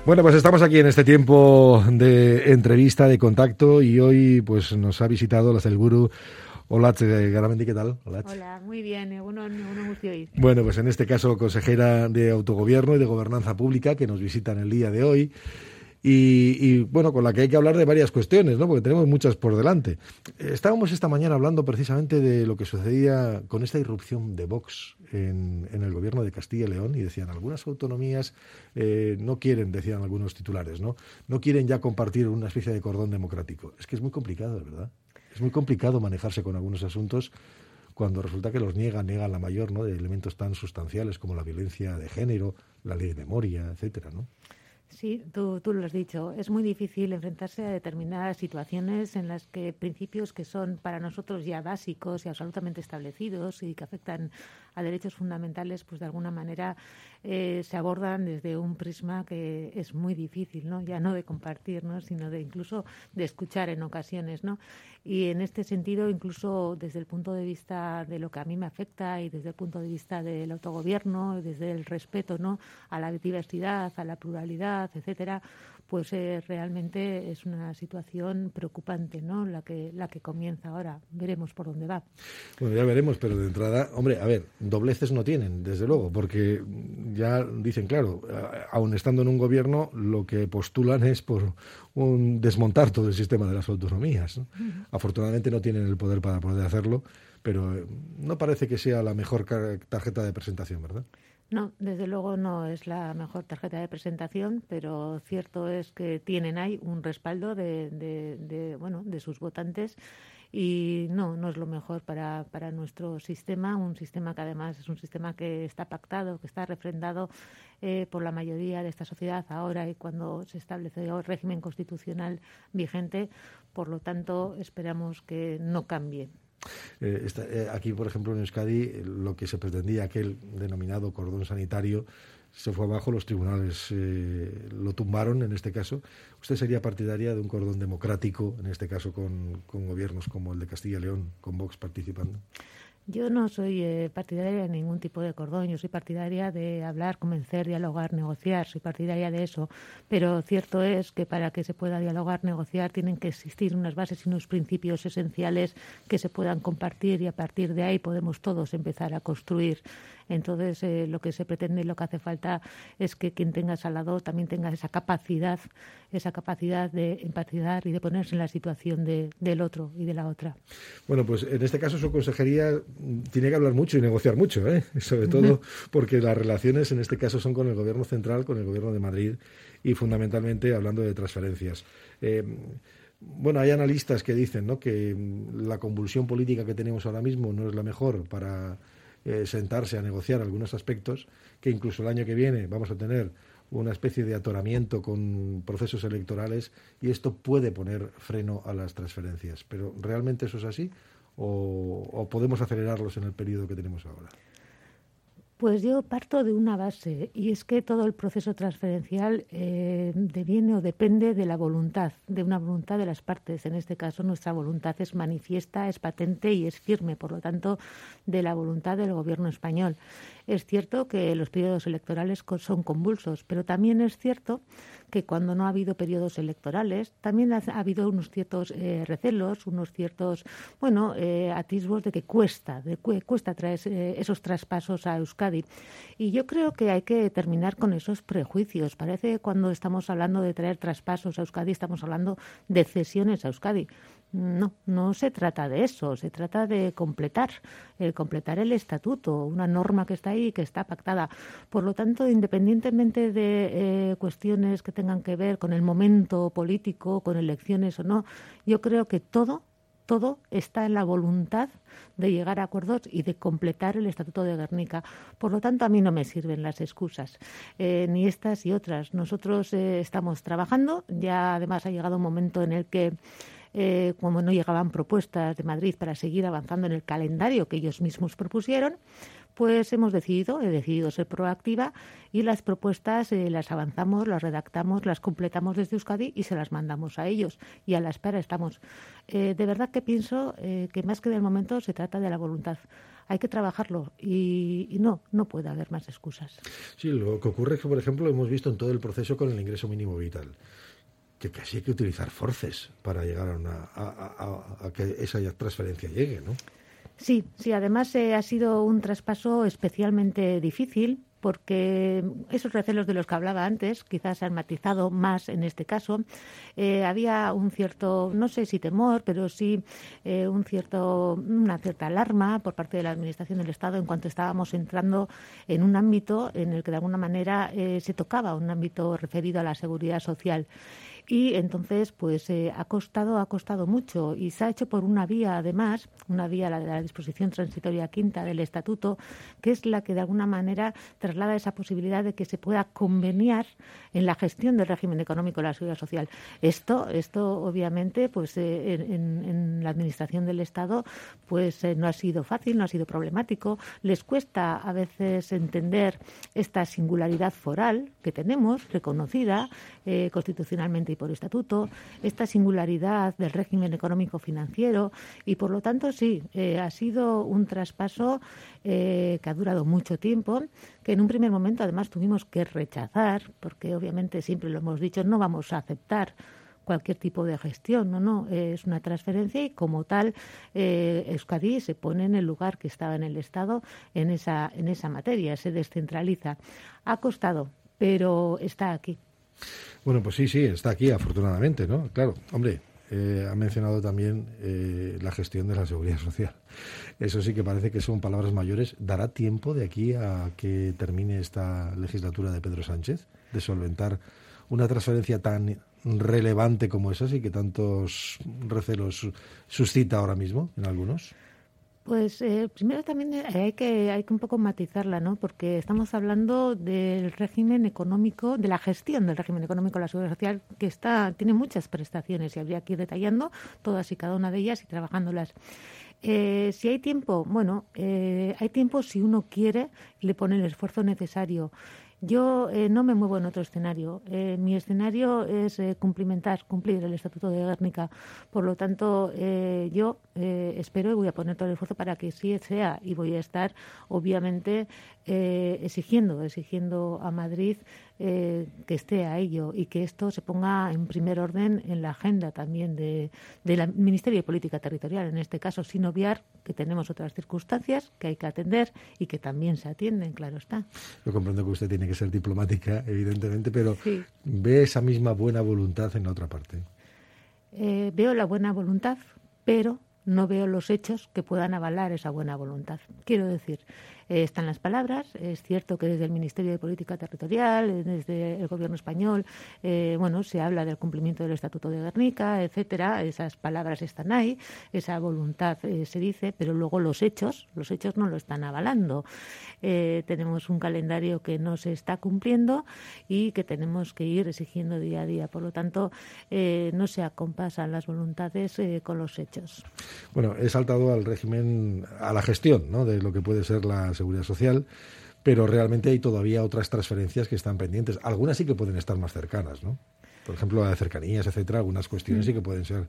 Bueno, pues estamos aquí en este tiempo de entrevista, de contacto, y hoy pues nos ha visitado la Sailburu Olatz Garamendi. ¿Qué tal, Olatz? Hola, muy bien, uno guztioi. Bueno, pues en este caso consejera de Autogobierno y de Gobernanza Pública, que nos visita en el día de hoy. Y bueno, con la que hay que hablar de varias cuestiones, ¿no? Porque tenemos muchas por delante. Estábamos esta mañana hablando precisamente de lo que sucedía con esta irrupción de Vox en el gobierno de Castilla y León, y decían, algunas autonomías no quieren, decían algunos titulares, no quieren ya compartir una especie de cordón democrático. Es que es muy complicado, de verdad. Es muy complicado manejarse con algunos asuntos cuando resulta que los niegan la mayor, ¿no?, de elementos tan sustanciales como la violencia de género, la ley de memoria, etcétera, ¿no? Sí, tú lo has dicho. Es muy difícil enfrentarse a determinadas situaciones en las que principios que son para nosotros ya básicos y absolutamente establecidos y que afectan a derechos fundamentales, pues de alguna manera se abordan desde un prisma que es muy difícil, ¿no? Ya no de compartir, ¿no?, sino de incluso de escuchar en ocasiones, ¿no? Y en este sentido, incluso desde el punto de vista de lo que a mí me afecta y desde el punto de vista del autogobierno, y desde el respeto, ¿no?, a la diversidad, a la pluralidad, etcétera, pues realmente es una situación preocupante, ¿no?, la que comienza ahora. Veremos por dónde va. Bueno, ya veremos, pero de entrada, hombre, a ver, dobleces no tienen, desde luego, porque ya dicen, claro, aun estando en un gobierno, lo que postulan es por desmontar todo el sistema de las autonomías, ¿no? Uh-huh. Afortunadamente no tienen el poder para poder hacerlo, pero no parece que sea la mejor tarjeta de presentación, ¿verdad? No, desde luego no es la mejor tarjeta de presentación, pero cierto es que tienen ahí un respaldo de sus votantes, y no es lo mejor para nuestro sistema, un sistema que además es un sistema que está pactado, que está refrendado por la mayoría de esta sociedad ahora y cuando se estableció el régimen constitucional vigente. Por lo tanto, esperamos que no cambie. Aquí, por ejemplo, en Euskadi, lo que se pretendía, aquel denominado cordón sanitario, se fue abajo, los tribunales lo tumbaron en este caso. ¿Usted sería partidaria de un cordón democrático, en este caso con gobiernos como el de Castilla y León, con Vox participando? Yo no soy partidaria de ningún tipo de cordón. Yo soy partidaria de hablar, convencer, dialogar, negociar. Soy partidaria de eso. Pero cierto es que para que se pueda dialogar, negociar, tienen que existir unas bases y unos principios esenciales que se puedan compartir, y a partir de ahí podemos todos empezar a construir. Entonces, lo que se pretende, lo que hace falta es que quien tengas al lado también tenga esa capacidad de empatizar y de ponerse en la situación del otro y de la otra. Bueno, pues en este caso su consejería tiene que hablar mucho y negociar mucho, sobre todo porque las relaciones en este caso son con el Gobierno central, con el Gobierno de Madrid, y fundamentalmente hablando de transferencias. Bueno, hay analistas que dicen, ¿no?, que la convulsión política que tenemos ahora mismo no es la mejor para sentarse a negociar algunos aspectos, que incluso el año que viene vamos a tener una especie de atoramiento con procesos electorales, y esto puede poner freno a las transferencias. ¿Pero realmente eso es así o podemos acelerarlos en el periodo que tenemos ahora? Pues yo parto de una base, y es que todo el proceso transferencial deviene o depende de la voluntad, de una voluntad de las partes. En este caso, nuestra voluntad es manifiesta, es patente y es firme, por lo tanto, de la voluntad del Gobierno español. Es cierto que los periodos electorales son convulsos, pero también es cierto que cuando no ha habido periodos electorales, también ha habido unos ciertos recelos, unos ciertos, atisbos de que cuesta traer esos traspasos a Euskadi. Y yo creo que hay que terminar con esos prejuicios. Parece que cuando estamos hablando de traer traspasos a Euskadi, estamos hablando de cesiones a Euskadi. No se trata de eso, se trata de completar el estatuto, una norma que está ahí y que está pactada. Por lo tanto, independientemente de cuestiones que tengan que ver con el momento político, con elecciones o no, yo creo que todo está en la voluntad de llegar a acuerdos y de completar el Estatuto de Gernika. Por lo tanto, a mí no me sirven las excusas, ni estas y otras. Nosotros estamos trabajando, ya además ha llegado un momento en el que como no llegaban propuestas de Madrid para seguir avanzando en el calendario que ellos mismos propusieron, pues he decidido ser proactiva y las propuestas las avanzamos, las redactamos, las completamos desde Euskadi y se las mandamos a ellos. Y a la espera estamos. De verdad que pienso que más que del momento se trata de la voluntad. Hay que trabajarlo y no puede haber más excusas. Sí, lo que ocurre es que, por ejemplo, lo hemos visto en todo el proceso con el ingreso mínimo vital, que casi hay que utilizar forces para llegar a que esa transferencia llegue, ¿no? Sí, además ha sido un traspaso especialmente difícil porque esos recelos de los que hablaba antes quizás se han matizado más en este caso. Había un cierto, no sé si temor, pero sí una cierta alarma por parte de la Administración del Estado en cuanto estábamos entrando en un ámbito en el que de alguna manera se tocaba un ámbito referido a la seguridad social. Y entonces, pues ha costado mucho y se ha hecho por una vía, además, una vía, la de la disposición transitoria quinta del Estatuto, que es la que de alguna manera traslada esa posibilidad de que se pueda conveniar en la gestión del régimen económico de la seguridad social. Esto obviamente, pues en la administración del Estado, pues no ha sido fácil, no ha sido problemático. Les cuesta a veces entender esta singularidad foral que tenemos, reconocida constitucionalmente y por estatuto, esta singularidad del régimen económico-financiero y, por lo tanto, sí, ha sido un traspaso que ha durado mucho tiempo, que en un primer momento, además, tuvimos que rechazar, porque obviamente siempre lo hemos dicho, no vamos a aceptar cualquier tipo de gestión, no, es una transferencia y como tal Euskadi se pone en el lugar que estaba en el Estado en esa materia, se descentraliza. Ha costado, pero está aquí. Bueno, pues sí, está aquí, afortunadamente, ¿no? Claro, hombre, ha mencionado también la gestión de la seguridad social. Eso sí que parece que son palabras mayores. ¿Dará tiempo de aquí a que termine esta legislatura de Pedro Sánchez de solventar una transferencia tan relevante como esa y que tantos recelos suscita ahora mismo en algunos? Pues primero también hay que un poco matizarla, ¿no? Porque estamos hablando del régimen económico, de la gestión del régimen económico de la seguridad social, que tiene muchas prestaciones y habría que ir detallando todas y cada una de ellas y trabajándolas. Si hay tiempo, bueno, hay tiempo si uno quiere y le pone el esfuerzo necesario. Yo no me muevo en otro escenario. Mi escenario es cumplir el Estatuto de Gernika. Por lo tanto, yo espero y voy a poner todo el esfuerzo para que sí sea y voy a estar, obviamente, exigiendo a Madrid que esté a ello y que esto se ponga en primer orden en la agenda también del Ministerio de Política Territorial, en este caso, sin obviar que tenemos otras circunstancias que hay que atender y que también se atienden, claro está. Yo comprendo que usted tiene que ser diplomática, evidentemente, pero sí. ¿Ve esa misma buena voluntad en la otra parte? Veo la buena voluntad, pero no veo los hechos que puedan avalar esa buena voluntad. Quiero decir, están las palabras, es cierto que desde el Ministerio de Política Territorial, desde el Gobierno español, se habla del cumplimiento del Estatuto de Gernika, etcétera, esas palabras están ahí, esa voluntad se dice, pero luego los hechos no lo están avalando. Tenemos un calendario que no se está cumpliendo y que tenemos que ir exigiendo día a día. Por lo tanto, no se acompasan las voluntades con los hechos. Bueno, he saltado al régimen, a la gestión, ¿no?, de lo que puede ser la seguridad social, pero realmente hay todavía otras transferencias que están pendientes. Algunas sí que pueden estar más cercanas, ¿no? Por ejemplo, la de cercanías, etcétera. Algunas cuestiones sí que pueden ser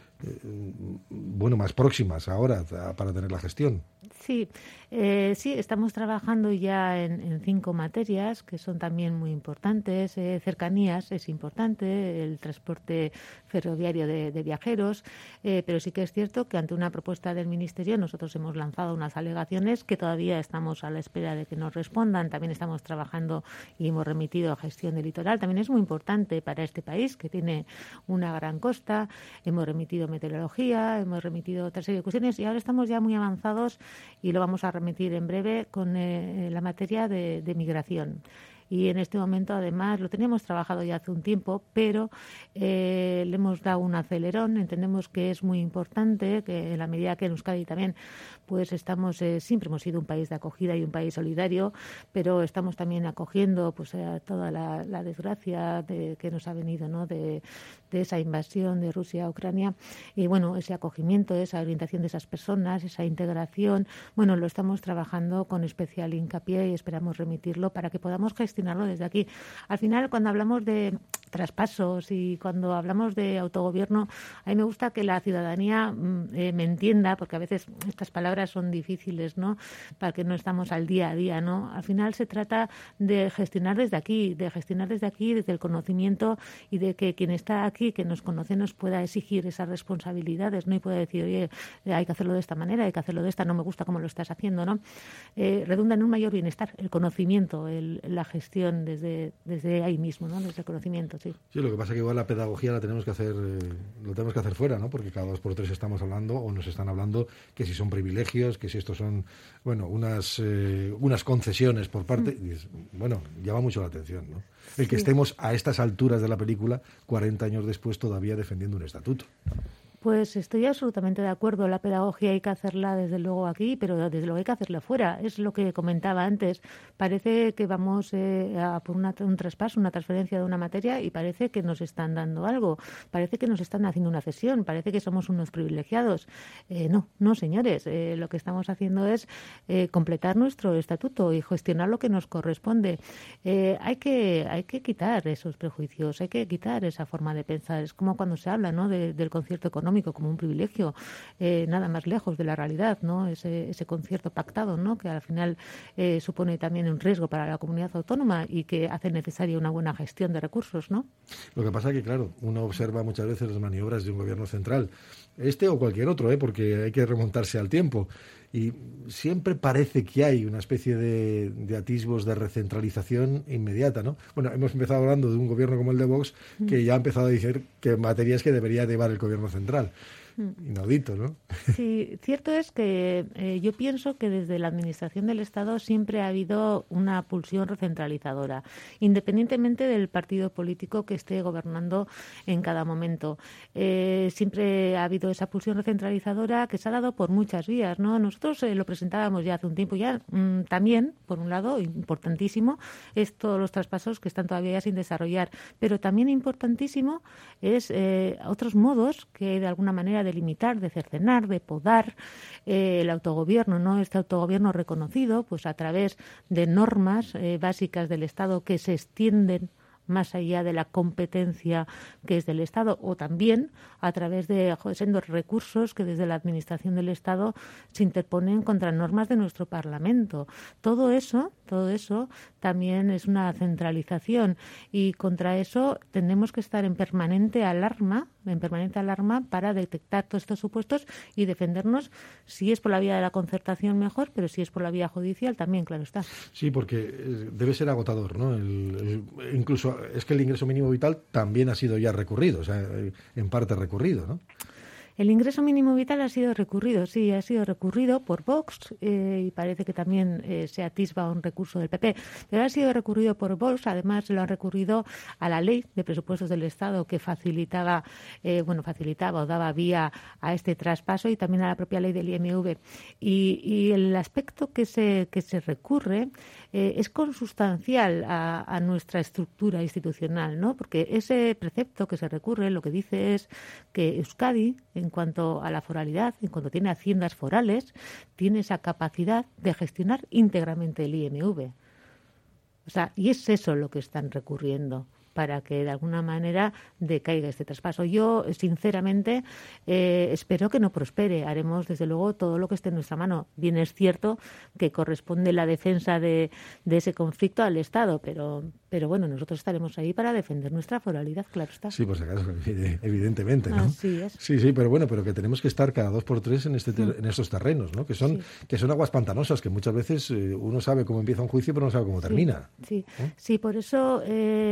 más próximas ahora para tener la gestión. Sí, estamos trabajando ya en 5 materias que son también muy importantes. Cercanías es importante, el transporte ferroviario de viajeros, pero sí que es cierto que ante una propuesta del Ministerio nosotros hemos lanzado unas alegaciones que todavía estamos a la espera de que nos respondan. También estamos trabajando y hemos remitido a gestión del litoral. También es muy importante para este país que tiene una gran costa. Hemos remitido meteorología, hemos remitido otra serie de cuestiones y ahora estamos ya muy avanzados y lo vamos a remitir en breve con la materia de migración. y en este momento además lo teníamos trabajado ya hace un tiempo, pero le hemos dado un acelerón. Entendemos que es muy importante, que en la medida que en Euskadi también pues estamos, siempre hemos sido un país de acogida y un país solidario, pero estamos también acogiendo pues toda la desgracia que nos ha venido, ¿no?, de esa invasión de Rusia a Ucrania, y bueno, ese acogimiento, esa orientación de esas personas, esa integración, bueno, lo estamos trabajando con especial hincapié y esperamos remitirlo para que podamos gestionarlo desde aquí. Al final, cuando hablamos de traspasos y cuando hablamos de autogobierno, a mí me gusta que la ciudadanía me entienda, porque a veces estas palabras son difíciles, ¿no?, para que no estamos al día a día, ¿no? Al final se trata de gestionar desde aquí, desde el conocimiento, y de que quien está aquí, que nos conoce, nos pueda exigir esas responsabilidades, ¿no?, y pueda decir, oye, hay que hacerlo de esta manera, hay que hacerlo de esta, no me gusta cómo lo estás haciendo, ¿no? Redunda en un mayor bienestar, el conocimiento, la gestión desde ahí mismo, ¿no?, desde el conocimiento. Sí, lo que pasa es que igual la pedagogía la tenemos que hacer, lo tenemos que hacer fuera, ¿no? Porque cada 2 por 3 estamos hablando, o nos están hablando, que si son privilegios, que si estos son, bueno, unas concesiones por parte, y bueno, llama mucho la atención, ¿no? El que estemos a estas alturas de la película, 40 años después, todavía defendiendo un estatuto. Pues estoy absolutamente de acuerdo. La pedagogía hay que hacerla desde luego aquí, pero desde luego hay que hacerla fuera. Es lo que comentaba antes. Parece que vamos a por un traspaso, una transferencia de una materia, y parece que nos están dando algo. Parece que nos están haciendo una cesión. Parece que somos unos privilegiados. No, señores. Lo que estamos haciendo es completar nuestro estatuto y gestionar lo que nos corresponde. Hay que quitar esos prejuicios, hay que quitar esa forma de pensar. Es como cuando se habla, ¿no?, del concierto económico como un privilegio, nada más lejos de la realidad, ¿no? Ese concierto pactado, ¿no?, que al final supone también un riesgo para la comunidad autónoma y que hace necesaria una buena gestión de recursos, ¿no? Lo que pasa es que, claro, uno observa muchas veces las maniobras de un gobierno central, este o cualquier otro, porque hay que remontarse al tiempo, y siempre parece que hay una especie de atisbos de recentralización inmediata, ¿no? Bueno, hemos empezado hablando de un gobierno como el de Vox, que ya ha empezado a decir que materias que debería llevar el gobierno central. Inaudito, ¿no? Sí, cierto es que yo pienso que desde la Administración del Estado siempre ha habido una pulsión recentralizadora, independientemente del partido político que esté gobernando en cada momento. Siempre ha habido esa pulsión recentralizadora que se ha dado por muchas vías, ¿no? Nosotros lo presentábamos ya hace un tiempo ya. También, por un lado, importantísimo, es todos los traspasos que están todavía sin desarrollar, pero también importantísimo es otros modos que de alguna manera de limitar, de cercenar, de podar el autogobierno, ¿no? Este autogobierno reconocido pues a través de normas básicas del Estado que se extienden más allá de la competencia que es del Estado, o también a través de sendos recursos que desde la Administración del Estado se interponen contra normas de nuestro Parlamento. Todo eso también es una centralización, y contra eso tenemos que estar en permanente alarma para detectar todos estos supuestos y defendernos. Si es por la vía de la concertación, mejor, pero si es por la vía judicial también, claro está. Sí, porque debe ser agotador, ¿no? Incluso es que el ingreso mínimo vital también ha sido ya recurrido, o sea, en parte recurrido, ¿no? El ingreso mínimo vital ha sido recurrido, sí, ha sido recurrido por Vox, y parece que también se atisba un recurso del PP, pero ha sido recurrido por Vox. Además, se lo han recurrido a la ley de presupuestos del Estado que facilitaba o daba vía a este traspaso, y también a la propia ley del IMV. Y el aspecto que se recurre es consustancial a nuestra estructura institucional, ¿no? Porque ese precepto que se recurre lo que dice es que Euskadi, en cuanto a la foralidad, en cuanto tiene haciendas forales, tiene esa capacidad de gestionar íntegramente el IMV. O sea, y es eso lo que están recurriendo para que de alguna manera decaiga este traspaso. Yo, sinceramente, espero que no prospere. Haremos, desde luego, todo lo que esté en nuestra mano. Bien es cierto que corresponde la defensa de ese conflicto al Estado, pero bueno, nosotros estaremos ahí para defender nuestra foralidad, claro está. Sí, por si acaso, evidentemente, ¿no? Así es. Sí, pero bueno, pero que tenemos que estar cada 2 por 3 en estos terrenos, ¿no? Que son aguas pantanosas, que muchas veces uno sabe cómo empieza un juicio, pero no sabe cómo termina. Sí, por eso siempre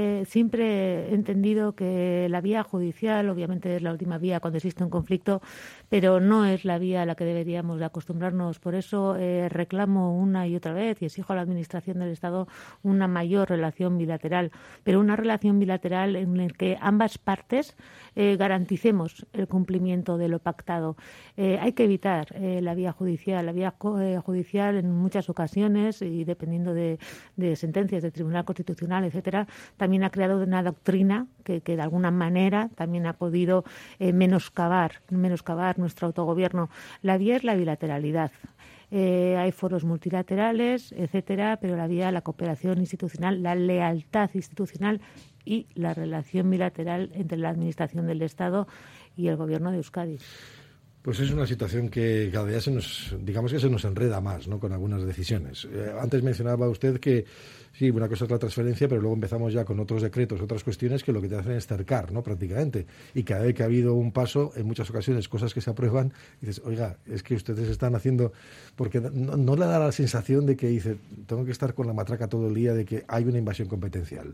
siempre he entendido que la vía judicial, obviamente, es la última vía cuando existe un conflicto, pero no es la vía a la que deberíamos de acostumbrarnos. Por eso reclamo una y otra vez y exijo a la Administración del Estado una mayor relación bilateral, pero una relación bilateral en la que ambas partes garanticemos el cumplimiento de lo pactado. Hay que evitar la vía judicial. La vía judicial en muchas ocasiones, y dependiendo de sentencias del Tribunal Constitucional, etcétera, también ha creado una doctrina que de alguna manera también ha podido menoscabar nuestro autogobierno. La vía es la bilateralidad. Hay foros multilaterales, etcétera, pero la vía, la cooperación institucional, la lealtad institucional y la relación bilateral entre la Administración del Estado y el Gobierno de Euskadi. Pues es una situación que cada día se nos enreda más, ¿no?, con algunas decisiones. Antes mencionaba usted que sí, una cosa es la transferencia, pero luego empezamos ya con otros decretos, otras cuestiones que lo que te hacen es cercar, ¿no?, prácticamente. Y cada vez que ha habido un paso, en muchas ocasiones, cosas que se aprueban, dices, oiga, es que ustedes están haciendo... Porque no le da la sensación de que dice, tengo que estar con la matraca todo el día de que hay una invasión competencial.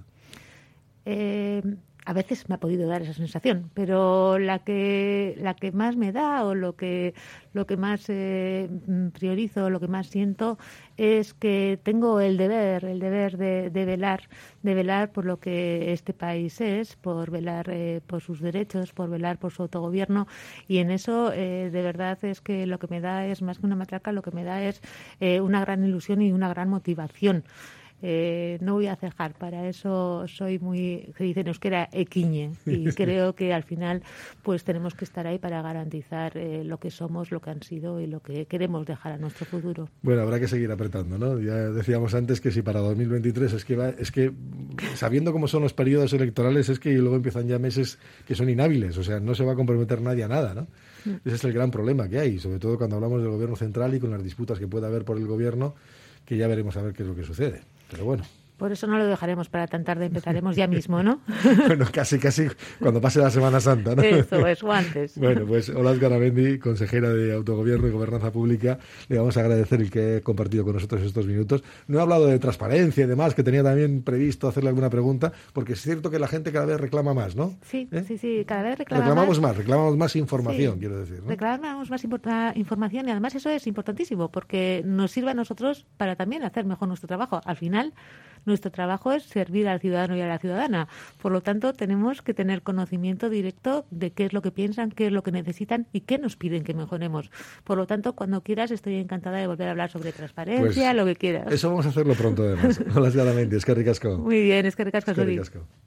A veces me ha podido dar esa sensación, pero la que más me da o lo que más priorizo, lo que más siento es que tengo el deber de velar por lo que este país es, por velar por sus derechos, por velar por su autogobierno, y en eso de verdad es que lo que me da es más que una matraca, lo que me da es una gran ilusión y una gran motivación. No voy a cejar, para eso soy muy, se dice en euskera, equiñe, y creo que al final pues tenemos que estar ahí para garantizar lo que somos, lo que han sido y lo que queremos dejar a nuestro futuro. Bueno, habrá que seguir apretando, ¿no? Ya decíamos antes que si para 2023 es que sabiendo cómo son los periodos electorales, es que luego empiezan ya meses que son inhábiles, o sea, no se va a comprometer nadie a nada, ¿no? Ese es el gran problema que hay, sobre todo cuando hablamos del gobierno central y con las disputas que pueda haber por el gobierno, que ya veremos a ver qué es lo que sucede. Pero bueno. Por eso no lo dejaremos para tan tarde, empezaremos ya mismo, ¿no? Bueno, casi cuando pase la Semana Santa, ¿no? Eso es, o antes. Bueno, pues Olatz Garamendi, consejera de Autogobierno y Gobernanza Pública, le vamos a agradecer el que he compartido con nosotros estos minutos. No he hablado de transparencia y demás, que tenía también previsto hacerle alguna pregunta, porque es cierto que la gente cada vez reclama más, ¿no? Sí, sí, cada vez reclamamos más información, sí, quiero decir, ¿no? Reclamamos más información, y además eso es importantísimo, porque nos sirve a nosotros para también hacer mejor nuestro trabajo. Al final, nuestro trabajo es servir al ciudadano y a la ciudadana. Por lo tanto, tenemos que tener conocimiento directo de qué es lo que piensan, qué es lo que necesitan y qué nos piden que mejoremos. Por lo tanto, cuando quieras, estoy encantada de volver a hablar sobre transparencia, pues, lo que quieras. Eso vamos a hacerlo pronto, además. Olatz Garamendi, eskerrik asko. Muy bien, eskerrik asko. Eskerrik asko.